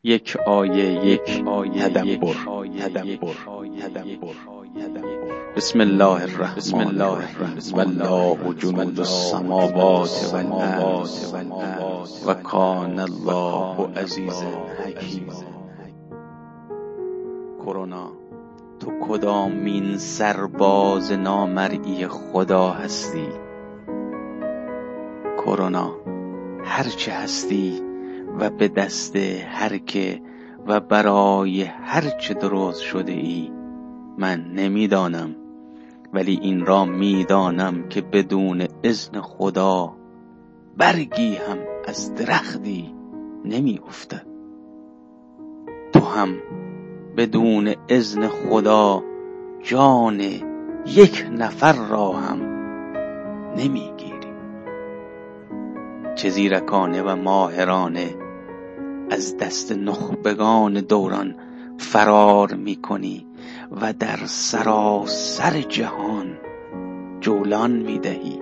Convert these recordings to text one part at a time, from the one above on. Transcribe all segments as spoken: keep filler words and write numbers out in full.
یک آیه یک آیه تدبر تدبر تدبر بسم الله الرحمن بسم الله الرحمن والله جنود السماوات والارض و کان الله عزیزا حکیما. کرونا، تو کدامین سرباز نامرئی خدا هستی؟ کرونا، هرچه هستی و به دست هر که و برای هرچه درست شده ای من نمیدانم، ولی این را میدانم که بدون اذن خدا برگی هم از درختی نمی افتد. تو هم بدون اذن خدا جان یک نفر را هم نمیگیری. چه زیرکانه و ماهرانه از دست نخبگان دوران فرار میکنی و در سراسر جهان جولان میدهی.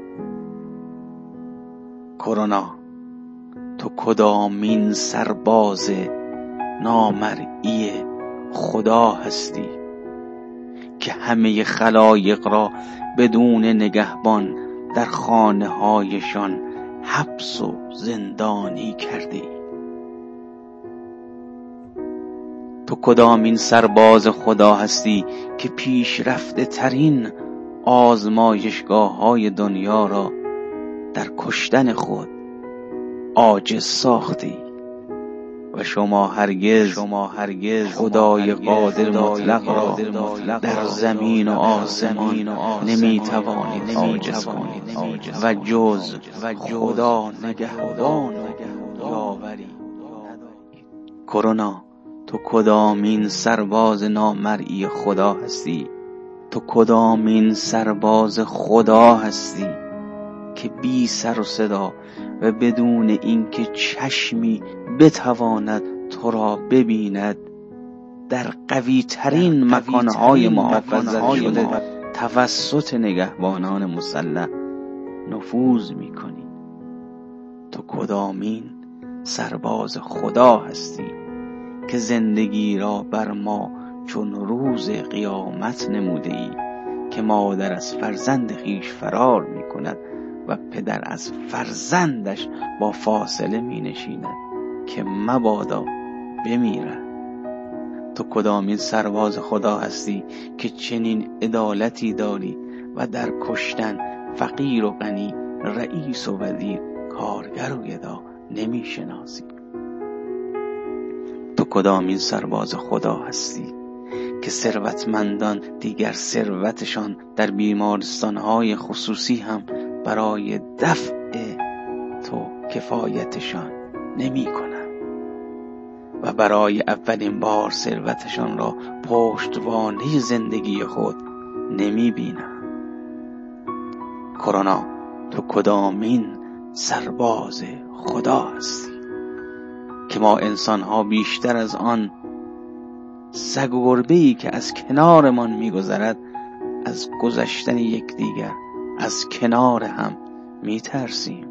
کرونا، تو کدامین سرباز نامرئی خدا هستی که همه خلایق را بدون نگهبان در خانه هایشان حبس و زندانی کرده ای؟ تو کدامین سرباز خدا هستی که پیشرفته ترین آزمایشگاه های دنیا را در کشتن خود عاجز ساختی و شما هرگز شما هرگز خدای قادر مطلق را در زمین و آسمان نمی توانید عاجز کنید و جز خدا نگهبان یاوری. کرونا، تو کدامین سرباز نامرئی خدا هستی؟ تو کدامین سرباز خدا هستی که بی سر و صدا و بدون اینکه چشمی بتواند تو را ببیند در قوی ترین مکانهای محافظت شده توسط نگهبانان مسلح نفوذ میکنی؟ تو کدامین سرباز خدا هستی که زندگی را بر ما چون روز قیامت نموده ای که مادر از فرزند خیش فرار می کند و پدر از فرزندش با فاصله می نشیند که مبادا بمیرد؟ تو کدامین سرباز خدا هستی که چنین عدالتی داری و در کشتن فقیر و غنی، رئیس و وزیر، کارگر و گدا نمی شناسی؟ تو کدامین سرباز خدا هستی که ثروتمندان دیگر ثروتشان در بیمارستانهای خصوصی هم برای دفع تو کفایتشان نمی کنند و برای اولین بار ثروتشان را پشتوانه زندگی خود نمی بینند؟ کرونا، تو کدامین سرباز خدا هستی که ما انسان‌ها بیشتر از آن سگ و گربه‌ای که از کنارمان می‌گذرد از گذشتن یکدیگر از کنار هم می‌ترسیم؟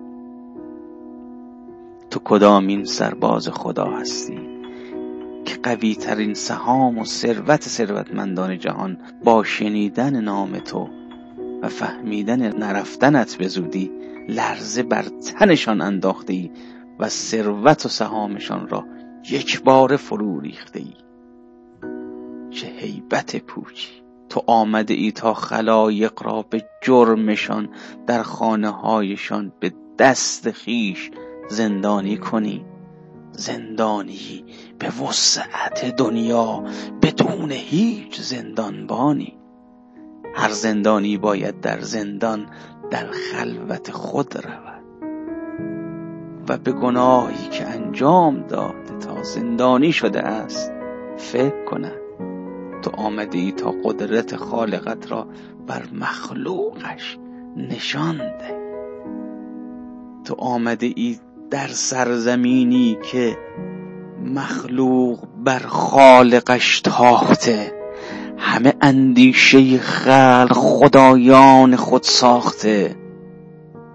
تو کدامین سرباز خدا هستی که قوی ترین سهام و ثروت ثروتمندان جهان با شنیدن نام تو و فهمیدن نرفتنت به زودی لرزه بر تنشان انداختی و ثروت و سهامشان را یک بار فرو ریخته ای؟ چه هیبت پوچی! تو آمده ای تا خلایق را به جرمشان در خانه هایشان به دست خیش زندانی کنی، زندانی به وسعت دنیا بدون هیچ زندانبانی. هر زندانی باید در زندان در خلوت خود رود و به گناهی که انجام داده تا زندانی شده است فکر کند. تو آمده ای تا قدرت خالقت را بر مخلوقش نشان دهی. تو آمده ای در سرزمینی که مخلوق بر خالقش تاخته، همه اندیشه خلق خدایان خود ساخته.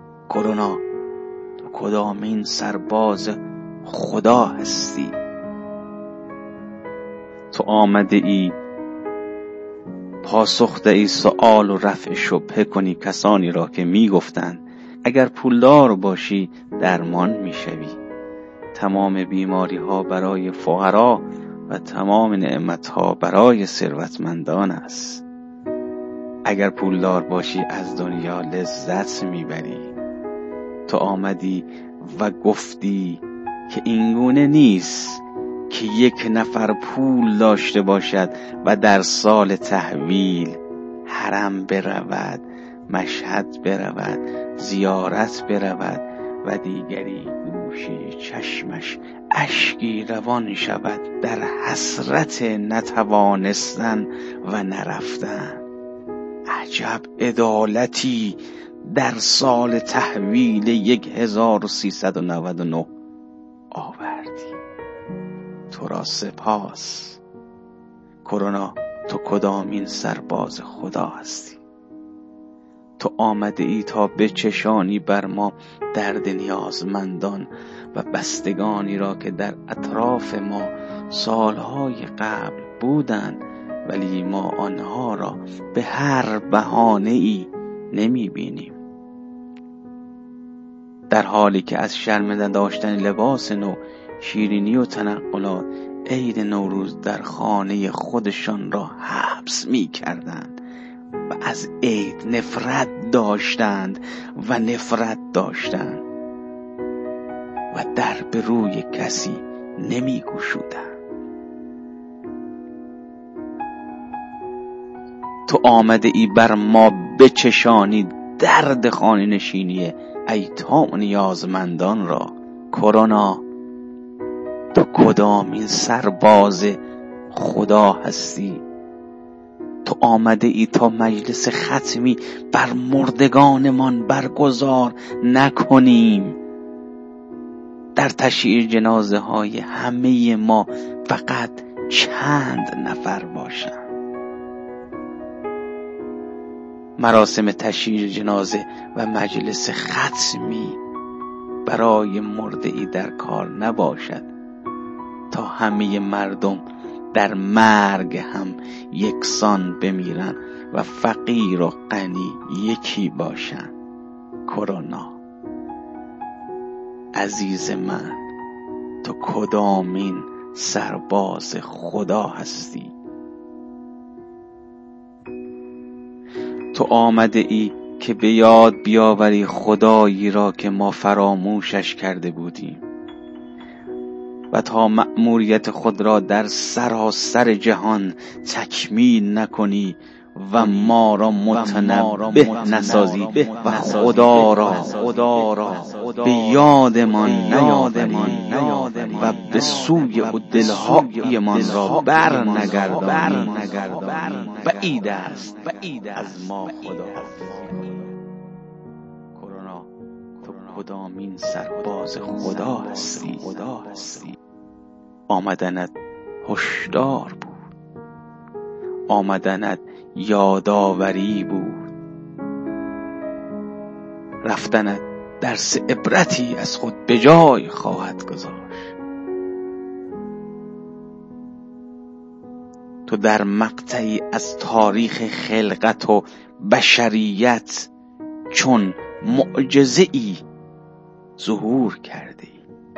کرونا، تو کدامین سرباز خدا هستی تو آمده ای پاسخ دهی سؤال و رفع شبهه کنی کسانی را که می گفتند اگر پولدار باشی درمان می شوی. تمام بیماری ها برای فقرا و تمام نعمت ها برای ثروتمندان است. اگر پولدار باشی از دنیا لذت میبری. تو آمدی و گفتی که اینگونه نیست که یک نفر پول داشته باشد و در سال تحویل حرم برود، مشهد برود، زیارت برود و دیگری گوشه چشمش اشکی روان شود در حسرت نتوانستن و نرفتن. عجب عدالتی در سال تحویل یک هزار و سیصد و نود و نه آوردی. تو را سپاس. کرونا، تو کدامین سرباز خدا هستی؟ تو آمده ای تا بچشانی بر ما درد نیازمندان و بستگانی را که در اطراف ما سالهای قبل بودند ولی ما آنها را به هر بهانه‌ای نمی بینیم. در حالی که از شرمنده داشتن لباس نو، شیرینی و تنقلات عید نوروز در خانه خودشان را حبس می کردند و از عید نفرت داشتند و نفرت داشتند و در به روی کسی نمی گشودند. تو آمده ای بر ما بچشانی درد خانه نشینی ایتام و نیازمندان را. کرونا، تو کدامین سرباز خدا هستی؟ تو آمده ای تا مجلس ختمی بر مردگانمان برگزار نکنیم. در تشییع جنازه های همه ما فقط چند نفر باشند. مراسم تشییع جنازه و مجلس ختمی برای مرده‌ای در کار نباشد تا همه مردم در مرگ هم یکسان بمیرن و فقیر و غنی یکی باشن. کرونا، عزیز من، تو کدامین سرباز خدا هستی؟ تو آمده ای که به یاد بیاوری خدایی را که ما فراموشش کرده بودیم و تا مأموریت خود را در سراسر جهان تکمیل نکنی و ما را متنبه نسازی و خدا را خدا را به یادمان نیاوری و به سوی او دلهایمان را بر نگردانی. بعید است از ما خدا. کرونا، تو کدامین سرباز خدا هستی؟ آمدنت هشدار بود، آمدنت یادآوری بود، رفتنت درس عبرتی از خود به جای خواهد گذاشت. تو در مقطعی از تاریخ خلقت و بشریت چون معجزه‌ای ظهور کردی.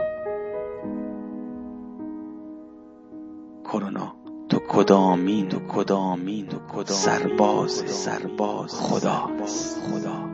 کرونا، تو کدامین تو کدامین تو کدامین سرباز سرباز خدا خدا